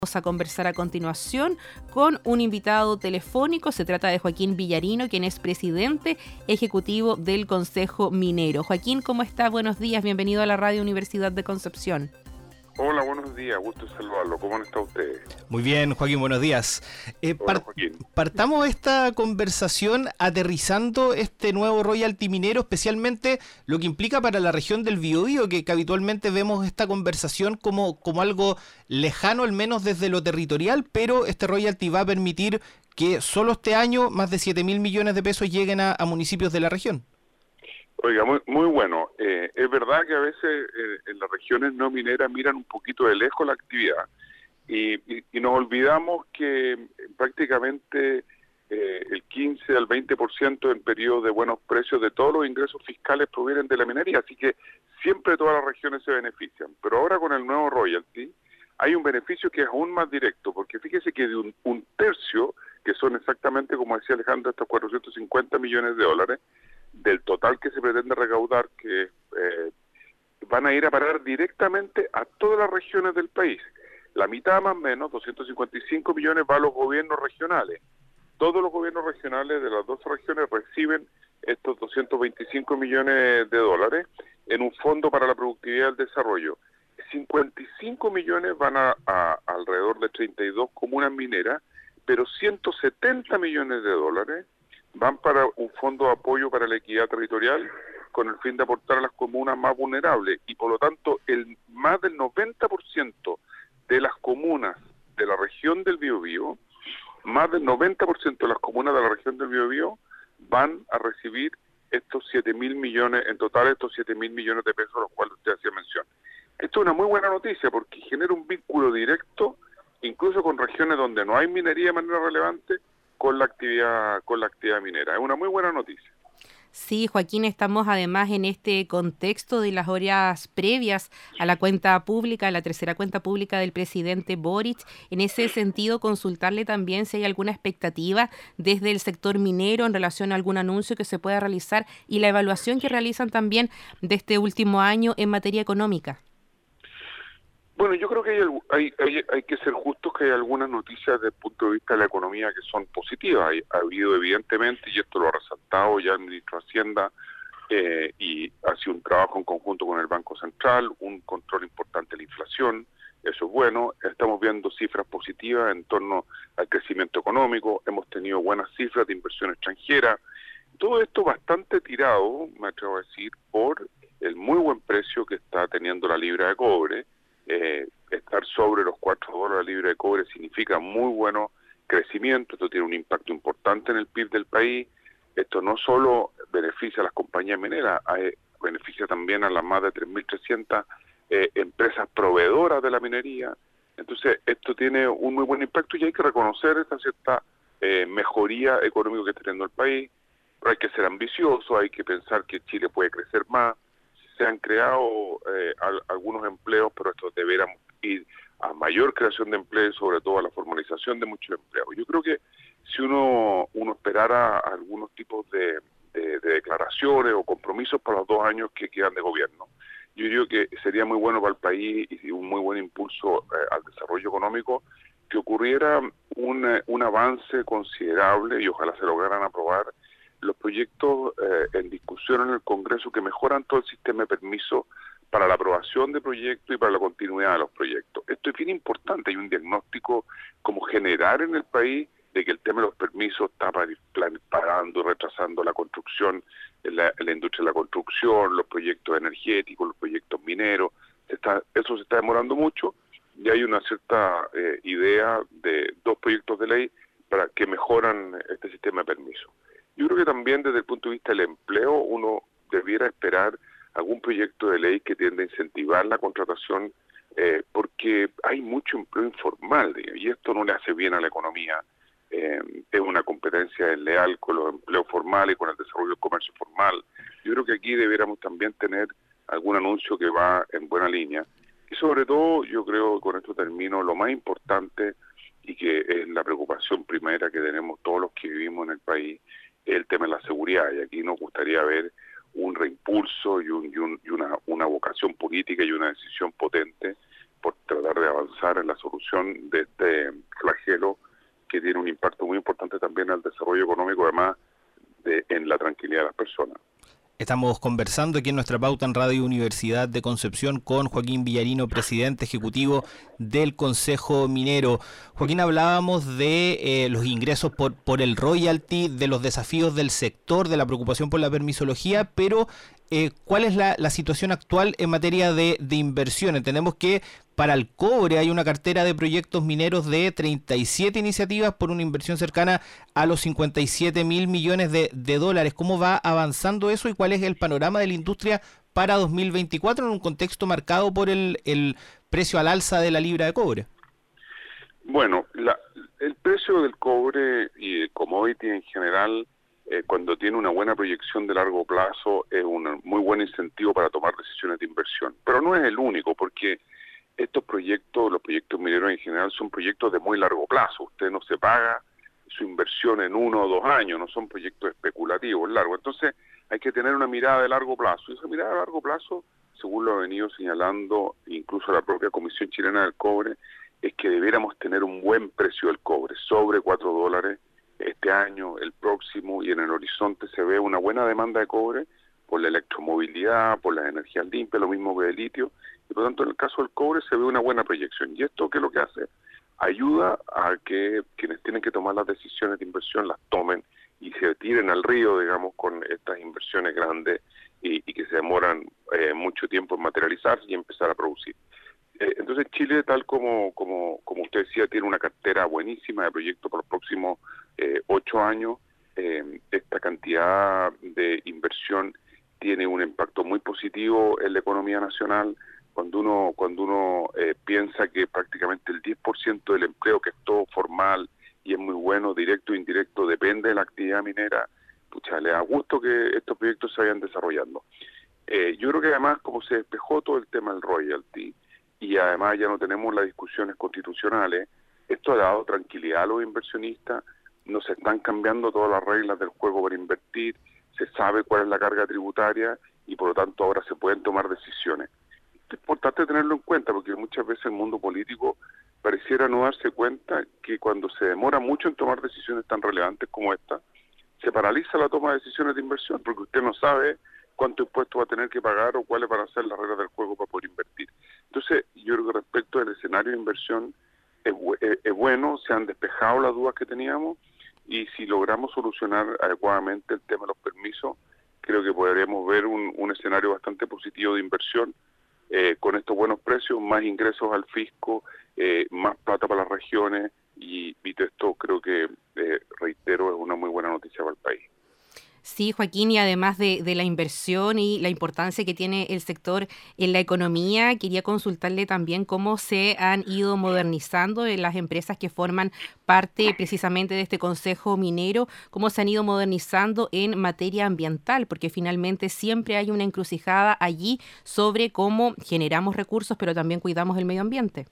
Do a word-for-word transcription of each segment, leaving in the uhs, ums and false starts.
Vamos a conversar a continuación con un invitado telefónico. Se trata de Joaquín Villarino, quien es presidente ejecutivo del Consejo Minero. Joaquín, ¿cómo está? Buenos días, bienvenido a la Radio Universidad de Concepción. Hola, buenos días, gusto saludarlo. ¿Cómo está usted? Muy bien, Joaquín, buenos días. Eh, Hola, par- Joaquín. Partamos esta conversación aterrizando este nuevo royalty minero, especialmente lo que implica para la región del Biobío, que, que habitualmente vemos esta conversación como, como algo lejano, al menos desde lo territorial, pero este royalty va a permitir que solo este año más de siete mil millones de pesos lleguen a, a municipios de la región. Oiga, muy, muy bueno. Eh, es verdad que a veces eh, en las regiones no mineras miran un poquito de lejos la actividad y, y, y nos olvidamos que prácticamente eh, el quince al veinte por ciento en periodos de buenos precios de todos los ingresos fiscales provienen de la minería, así que siempre todas las regiones se benefician. Pero ahora con el nuevo royalty hay un beneficio que es aún más directo, porque fíjese que de un, un tercio, que son exactamente, como decía Alejandro, estos cuatrocientos cincuenta millones de dólares, del total que se pretende recaudar, que eh, van a ir a parar directamente a todas las regiones del país. La mitad más o menos, doscientos cincuenta y cinco millones, va a los gobiernos regionales. Todos los gobiernos regionales de las dos regiones reciben estos doscientos veinticinco millones de dólares en un fondo para la productividad y el desarrollo. cincuenta y cinco millones van a, a alrededor de treinta y dos comunas mineras, pero ciento setenta millones de dólares van para un fondo de apoyo para la equidad territorial con el fin de aportar a las comunas más vulnerables y por lo tanto el más del noventa por ciento de las comunas de la región del Biobío, más del noventa por ciento de las comunas de la región del Biobío van a recibir estos siete mil millones, en total estos siete mil millones de pesos a los cuales usted hacía mención. Esto es una muy buena noticia porque genera un vínculo directo, incluso con regiones donde no hay minería de manera relevante, con la actividad con la actividad minera. Es una muy buena noticia. Sí, Joaquín, estamos además en este contexto de las horas previas a la cuenta pública, a la tercera cuenta pública del presidente Boric. En ese sentido, consultarle también si hay alguna expectativa desde el sector minero en relación a algún anuncio que se pueda realizar y la evaluación que realizan también de este último año en materia económica. Bueno, yo creo que hay, hay, hay, hay que ser justos, que hay algunas noticias desde el punto de vista de la economía que son positivas. Hay, ha habido evidentemente, y esto lo ha resaltado ya el ministro de Hacienda, eh, y ha sido un trabajo en conjunto con el Banco Central, un control importante de la inflación, eso es bueno. Estamos viendo cifras positivas en torno al crecimiento económico, hemos tenido buenas cifras de inversión extranjera. Todo esto bastante tirado, me atrevo a decir, por el muy buen precio que está teniendo la libra de cobre. Eh, estar sobre los cuatro dólares la libra de cobre significa muy bueno crecimiento. Esto tiene un impacto importante en el P I B del país. Esto no solo beneficia a las compañías mineras, hay, beneficia también a las más de tres mil trescientas eh, empresas proveedoras de la minería. Entonces esto tiene un muy buen impacto y hay que reconocer esta cierta eh, mejoría económica que está teniendo el país. Pero hay que ser ambicioso, hay que pensar que Chile puede crecer más. Se han creado eh, al, algunos empleos, pero esto deberíamos ir a mayor creación de empleos, sobre todo a la formalización de muchos empleos. Yo creo que si uno uno esperara algunos tipos de, de, de declaraciones o compromisos para los dos años que quedan de gobierno, yo diría que sería muy bueno para el país y un muy buen impulso eh, al desarrollo económico que ocurriera un, un avance considerable y ojalá se lograran aprobar los proyectos eh, en discusión en el Congreso que mejoran todo el sistema de permiso para la aprobación de proyectos y para la continuidad de los proyectos. Esto es bien importante, hay un diagnóstico como general en el país de que el tema de los permisos está parando y retrasando la construcción, en la, en la industria de la construcción, los proyectos energéticos, los proyectos mineros, se está, eso se está demorando mucho y hay una cierta eh, idea de dos proyectos de ley para que mejoran este sistema de permiso. Yo creo que también desde el punto de vista del empleo uno debiera esperar algún proyecto de ley que tienda a incentivar la contratación eh, porque hay mucho empleo informal y esto no le hace bien a la economía. Eh, es una competencia desleal con los empleos formales y con el desarrollo del comercio formal. Yo creo que aquí debiéramos también tener algún anuncio que va en buena línea y sobre todo yo creo, con esto termino, lo más importante y que es la preocupación primera que tenemos todos los que vivimos en el país, el tema de la seguridad, y aquí nos gustaría ver un reimpulso y, un, y, un, y una, una vocación política y una decisión potente por tratar de avanzar en la solución de este flagelo que tiene un impacto muy importante también al desarrollo económico, además de en la tranquilidad de las personas. Estamos conversando aquí en nuestra pauta en Radio Universidad de Concepción con Joaquín Villarino, presidente ejecutivo del Consejo Minero. Joaquín, hablábamos de eh, los ingresos por, por el royalty, de los desafíos del sector, de la preocupación por la permisología, pero eh, ¿cuál es la, la situación actual en materia de, de inversión? Entendemos que para el cobre hay una cartera de proyectos mineros de treinta y siete iniciativas por una inversión cercana a los cincuenta y siete mil millones de, de dólares. ¿Cómo va avanzando eso y cuál es el panorama de la industria para dos mil veinticuatro en un contexto marcado por el, el precio al alza de la libra de cobre? Bueno, la, el precio del cobre y el commodity en general, eh, cuando tiene una buena proyección de largo plazo, es un muy buen incentivo para tomar decisiones de inversión. Pero no es el único, porque estos proyectos, los proyectos mineros en general, son proyectos de muy largo plazo. Usted no se paga su inversión en uno o dos años, no son proyectos especulativos largos. Entonces hay que tener una mirada de largo plazo. Y esa mirada de largo plazo, según lo ha venido señalando incluso la propia Comisión Chilena del Cobre, es que debiéramos tener un buen precio del cobre, sobre cuatro dólares este año, el próximo, y en el horizonte se ve una buena demanda de cobre por la electromovilidad, por las energías limpias, lo mismo que el litio, y por lo tanto en el caso del cobre se ve una buena proyección. ¿Y esto qué es lo que hace? Ayuda a que quienes tienen que tomar las decisiones de inversión las tomen y se tiren al río, digamos, con estas inversiones grandes y, y que se demoran eh, mucho tiempo en materializarse y empezar a producir. Eh, entonces Chile, tal como, como, como usted decía, tiene una cartera buenísima de proyectos por los próximos eh, ocho años. Eh, esta cantidad de inversión tiene un impacto muy positivo en la economía nacional. Cuando uno cuando uno eh, piensa que prácticamente el diez por ciento del empleo, que es todo formal y es muy bueno, directo e indirecto, depende de la actividad minera, pucha, le da gusto que estos proyectos se vayan desarrollando. Eh, yo creo que además, como se despejó todo el tema del royalty, y además ya no tenemos las discusiones constitucionales, esto ha dado tranquilidad a los inversionistas, no se están cambiando todas las reglas del juego para invertir, se sabe cuál es la carga tributaria y por lo tanto ahora se pueden tomar decisiones. Es importante tenerlo en cuenta porque muchas veces el mundo político pareciera no darse cuenta que cuando se demora mucho en tomar decisiones tan relevantes como esta, se paraliza la toma de decisiones de inversión porque usted no sabe cuánto impuesto va a tener que pagar o cuáles van a ser las reglas del juego para poder invertir. Entonces, yo creo que respecto del escenario de inversión es, es, es bueno, se han despejado las dudas que teníamos y si logramos solucionar adecuadamente el tema de los permisos, creo que podremos ver un, un escenario bastante positivo de inversión eh, con estos buenos precios, más ingresos al fisco, eh, más plata para las regiones y, y esto creo que, eh, reitero, es una muy buena noticia para el país. Sí, Joaquín, y además de, de la inversión y la importancia que tiene el sector en la economía, quería consultarle también cómo se han ido modernizando en las empresas que forman parte precisamente de este Consejo Minero, cómo se han ido modernizando en materia ambiental, porque finalmente siempre hay una encrucijada allí sobre cómo generamos recursos, pero también cuidamos el medio ambiente.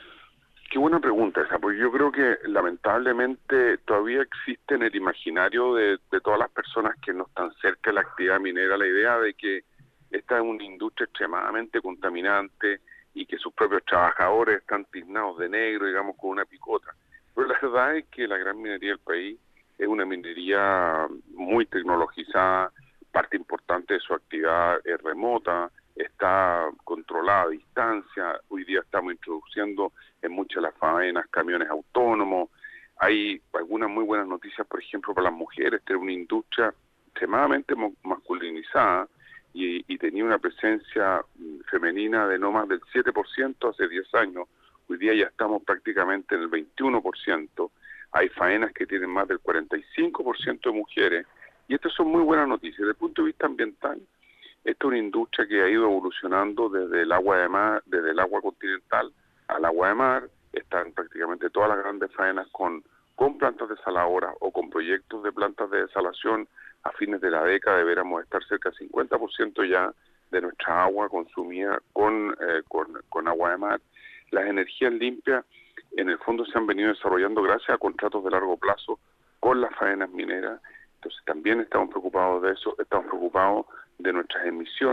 Qué buena pregunta esa, porque yo creo que lamentablemente todavía existe en el imaginario de, de todas las personas que no están cerca de la actividad minera la idea de que esta es una industria extremadamente contaminante y que sus propios trabajadores están tiznados de negro, digamos, con una picota. Pero la verdad es que la gran minería del país es una minería muy tecnologizada, parte importante de su actividad es remota, está controlada a distancia, hoy día estamos introduciendo en muchas de las faenas camiones autónomos, hay algunas muy buenas noticias, por ejemplo, para las mujeres, que es una industria extremadamente masculinizada y, y tenía una presencia femenina de no más del siete por ciento hace diez años, hoy día ya estamos prácticamente en el veintiuno por ciento, hay faenas que tienen más del cuarenta y cinco por ciento de mujeres, y estas son muy buenas noticias. Desde el punto de vista ambiental, esta es una industria que ha ido evolucionando desde el agua de mar, desde el agua continental al agua de mar. Están prácticamente todas las grandes faenas con, con plantas desaladoras o con proyectos de plantas de desalación. A fines de la década deberíamos estar cerca del cincuenta por ciento ya de nuestra agua consumida con, eh, con, con agua de mar. Las energías limpias en el fondo se han venido desarrollando gracias a contratos de largo plazo con las faenas mineras. Entonces también estamos preocupados de eso, estamos preocupados de nuestras emisiones,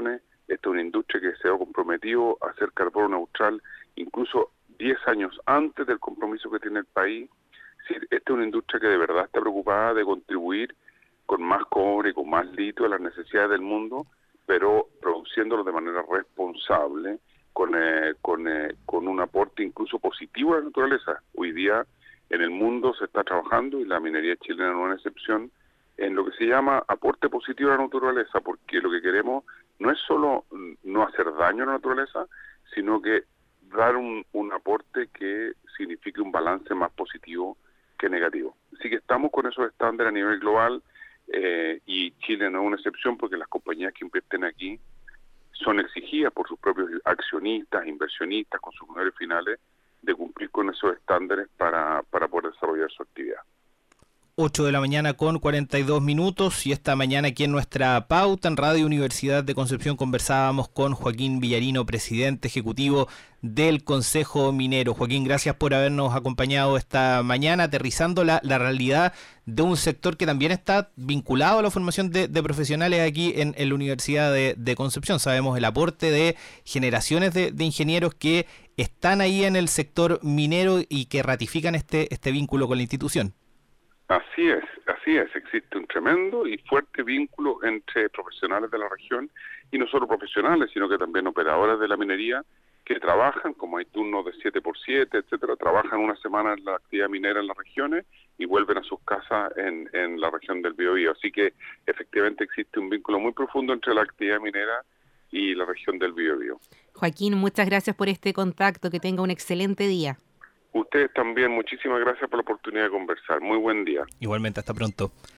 Esta es una industria que se ha comprometido a ser carbono neutral incluso diez años antes del compromiso que tiene el país. Es decir, esta es una industria que de verdad está preocupada de contribuir con más cobre, con más litio a las necesidades del mundo, pero produciéndolo de manera responsable, con, eh, con, eh, con un aporte incluso positivo a la naturaleza. Hoy día en el mundo se está trabajando, y la minería chilena no es una excepción, en lo que se llama aporte positivo a la naturaleza, porque lo que queremos no es solo no hacer daño a la naturaleza, sino que dar un, un aporte que signifique un balance más positivo que negativo. Así que estamos con esos estándares a nivel global, eh, y Chile no es una excepción, porque las compañías que invierten aquí son exigidas por sus propios accionistas, inversionistas, consumidores finales, de cumplir con esos estándares para, para poder desarrollar su actividad. ocho de la mañana con cuarenta y dos minutos, y esta mañana aquí en nuestra pauta en Radio Universidad de Concepción conversábamos con Joaquín Villarino, presidente ejecutivo del Consejo Minero. Joaquín, gracias por habernos acompañado esta mañana, aterrizando la, la realidad de un sector que también está vinculado a la formación de, de profesionales aquí en, en la Universidad de, de Concepción. Sabemos el aporte de generaciones de, de ingenieros que están ahí en el sector minero y que ratifican este, este vínculo con la institución. Así es, así es. Existe un tremendo y fuerte vínculo entre profesionales de la región, y no solo profesionales, sino que también operadores de la minería que trabajan, como hay turnos de siete por siete, etcétera, trabajan una semana en la actividad minera en las regiones y vuelven a sus casas en, en la región del Biobío. Así que efectivamente existe un vínculo muy profundo entre la actividad minera y la región del Biobío. Joaquín, muchas gracias por este contacto. Que tenga un excelente día. Ustedes también, muchísimas gracias por la oportunidad de conversar. Muy buen día. Igualmente, hasta pronto.